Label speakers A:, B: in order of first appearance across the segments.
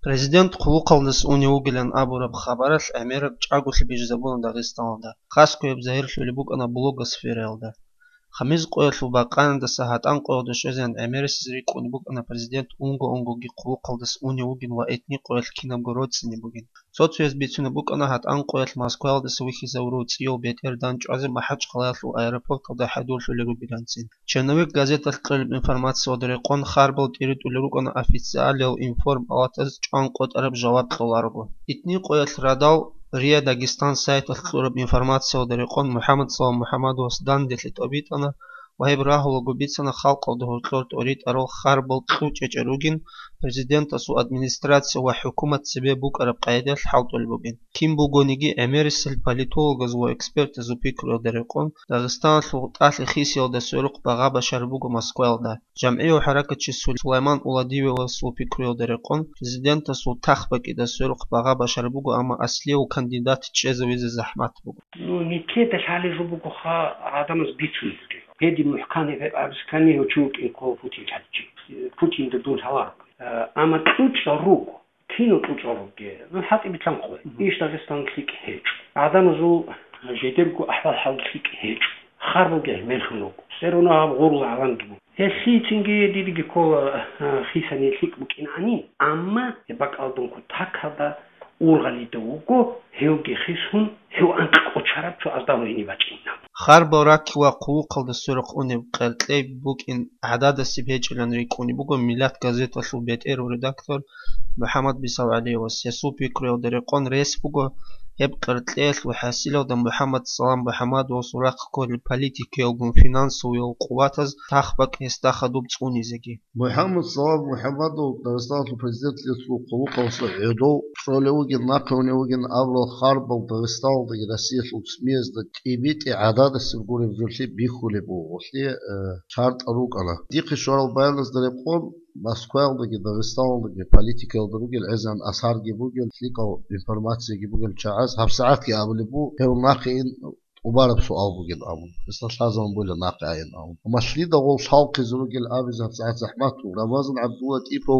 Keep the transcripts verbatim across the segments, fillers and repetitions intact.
A: Президент Кулукалдыс униугилен абура бхабарал Америк чагули бижзабун Дагестанда. Хаску ебзаир шулибук ана блогосферелда. Хамиз qo'yilib baqanda sahatан qo'ydi shozan Ameris zrik unibuk ana prezident ungo ungo gi Kулукалдыс uniugin va etni qo'yil kinogorodsini bugin. Sotsiyoz bitsuni buk ana hatan qo'yil Moskvaldis wixi zavrut yo beterdan ch'azi mahaj qalayl aeroport da hadul shuligu bilansin. Chernovik gazeta qilib informatsiya odriqon xarbol tirit uluruk ana ofitsial inform ataz ch'an qo'tarib javob qilargu. Etni qo'yil radal Ria Dagestan sayt qilib informatsiya odriqon Muhammad Salom Muhammadovdan detlit obit ana وهي براهو وجوبيتسنا خلق ودهورت أريد أروح خرب الطوج أجروجين президент أسو أدمنسترация وحكومة سبب أرب قاعدة الحوض البوجين كيم بوجونيجي أميرس البوليتولوجز وإكسبرت زوبيكرو دريقون داغستان سلطات الخيسي ودسورق بغابة شربوجو مسكوال دا جمعية حركة سليمان أولاديوي وسوبيكرو دريقون президент أسو تخبك إذا سورق بغابة شربوجو أما أصلي وكانديدات تشيزويز زحمات بوجو.
B: ну не كده حالي جوبوجو خا عدم زبيتون هذه محكمة أمريكانية وجود إنكو بوتين حدي بوتين بدون حوار أما تجرو كينو تجرو كه نحط بتلقوا إيش داغستان كليك هيج عدم زو جديركو أحوال حول كليك هيج خربوا جه ملخلو سيرونا غرض علاندو هالشيء تنجي دي دي كول خيساني كليك ممكن عني أما يبقى أردن كتاك هذا أورغالي دوغو هيوجي خيسون هيو أنك أشرب شو أصدقائي نبأجينا
A: خربوراك وقوق السرق أني بقلتلي بوك إن أعداد السبهج لنريكوني بوكو ميلاد غازيتا شوبيت إيرو ريداكتور محمد بيساو عليه والسياسو بيكريو دريقون رئيس بوكو هب قرتليل وحاسيلو دا محمد صلام محمد وصراق كل البوليتيكي وقون فينانسو والقواتز تاخبك يستاخدو بتقوني زكي
C: محمد صلام محمد ودرستان البريزيدنت يسو قوقا وصعيدو شوليوغن ناقونيوغن أبرو خارب ودرستان دا رسيس وتسميز دا تيبيت إعداد السرقوري بجلسي بيخولي بو وصلي شارت أروك أنا ديقي شوال بايلز دريقون Москвал дagi Дагестан дagi политикал дagi العزم أسعار جيبوجل تلقوا إنفورماتيا جيبوجل شعاز هب ساعات كي أبلبو هو ناقين وبارب سؤال بوجل أمون بس لازم بقول ناقي عين أمون ومشلي ده هو شاق زوجل أبيز هب ساعات زحمته رمضان عبدوه تيبو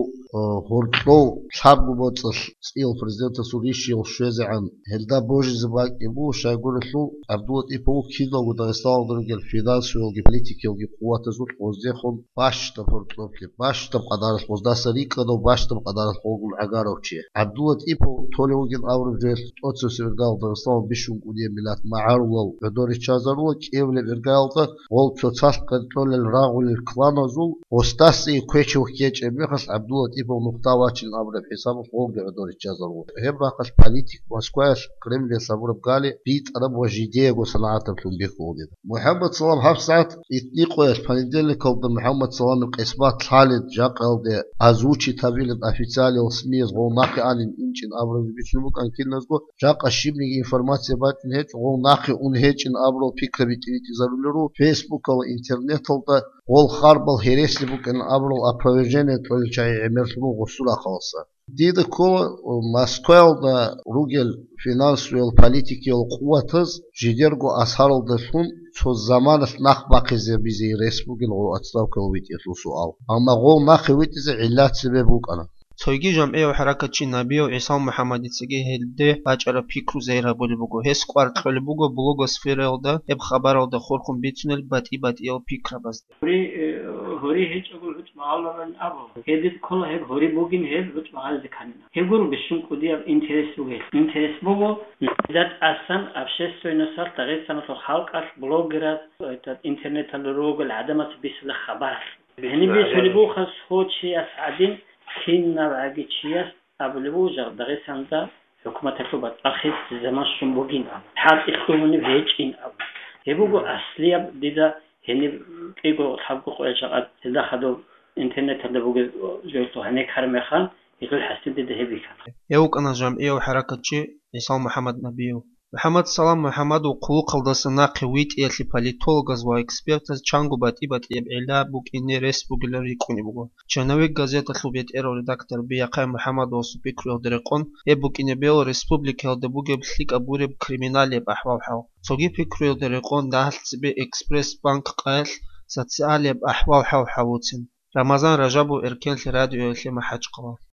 C: هورتلو شاب بوتصل سيل بريزيدنت سوريشي وشوزي عن هلدا بوجي زباك يبو شاقول له عبدوه تيبو كيلو ودغستان دغل فينانس والجي بوليتيكي والجي قوات زوج وزيخون باش تفرطلو كي باش تبقى دار وزدا سريك لو باش تبقى دار فوق العقارو تشي عبدوه تيبو تولي وجن أورو جيل أوتسو سيرقال دغستان بيشون قولي ميلاد معارو بدوري تشازرو كيفل إرقالته وول تشاس كنترول الراغول الكلان زول وستاسي كويتشو كيتش أميخس عبدوه تيبو مختاواتشين أبرا بحسابه فوق بدوري تشازرو هم راقش بوليتيك موسكواش كريملين سابور بقالي بيت أرب وجيديغو صناعة بلومبيكو محمد صلام حفصات يتنيقو يسباندين لكو محمد صلام الإثبات حالة جاقل دي أزوشي تابيل الأفيتالي وسميز غوناقي آن إنشين أبرا بيشنبوك أن كل نزغو جاق الشيبني إنفورماتيا باتن هيج غوناقي أن هيج إن أبرا فكرة بيتنيتي زارولرو فيسبوك أو إنترنت الدا غول خاربل هيريسلي بوك إن أبرا أبروجيني تولي شاي عمرتلو غسولا خالصا ديدا كو ماسكوال دا روجل فينانسو والبوليتيكي والقواتز جديرغو أسهارل دسون شو زمان نخ باقي زي بيزي ريسبوكين غو أتساوك الويت يسلو سؤال أما غو نخ ويت زي علات سببوك أنا
A: تويجي جمعية وحركة نبي وعصام محمد تسجي هلده باجرا بيكرو زيرا بولي بوغو هس قوارت خلي بوغو بلوغوسفير الدا اب خبر الدا خوركم بيتونل باتي باتي او بيكرا بس
B: هوري هوري هيج اقول هيج معلومة ابو هيدي كل هيك هوري بوغين هيك هيج معلومة كاننا هيقولوا بشون كودي اب انترس بوغي انترس بوغو ذات أصلا общественный صار تغير سنة الخلق أش بلوغرات انترنت الروج العدمة بيسل خبر بهني بيسل بوخس هوتشي أسعدين كنا بعدي شيء أبلغوا جر دغيسان دا حكومة تكتب أخذ زمان شنبوجين حال إخواني بهيج إن أب يبغوا أصلية ديدا هني يقولوا حقوا قويشة هذا خدوا إنترنت هذا بقول جوتو هنيك حرم خان يقول حسيت ديدا هبي كان
A: يوك أنا جمعية وحركة شيء عصام محمد نبيو محمد صلام محمد وقوق الدسنا قويت إلى بوليتولوجز وإكسبرتز تشانغو باتي باتي بعلا بوك إني ريس بوغلر يكوني بوغو تشانوي غازيتا خلوبيت إيرو ريداكتور بيقاي محمد وسوبيكرو دريقون يبوك إني بيو ريسبوبليكا دبوغي بسليك أبوري بكريمينالي بأحوال حاو سوغي بيكرو دريقون داهل تسبي إكسبرس بانك قايل ساتسيالي بأحوال حاو حاوتين رمضان رجب وإركان لراديو يلي محاج قوال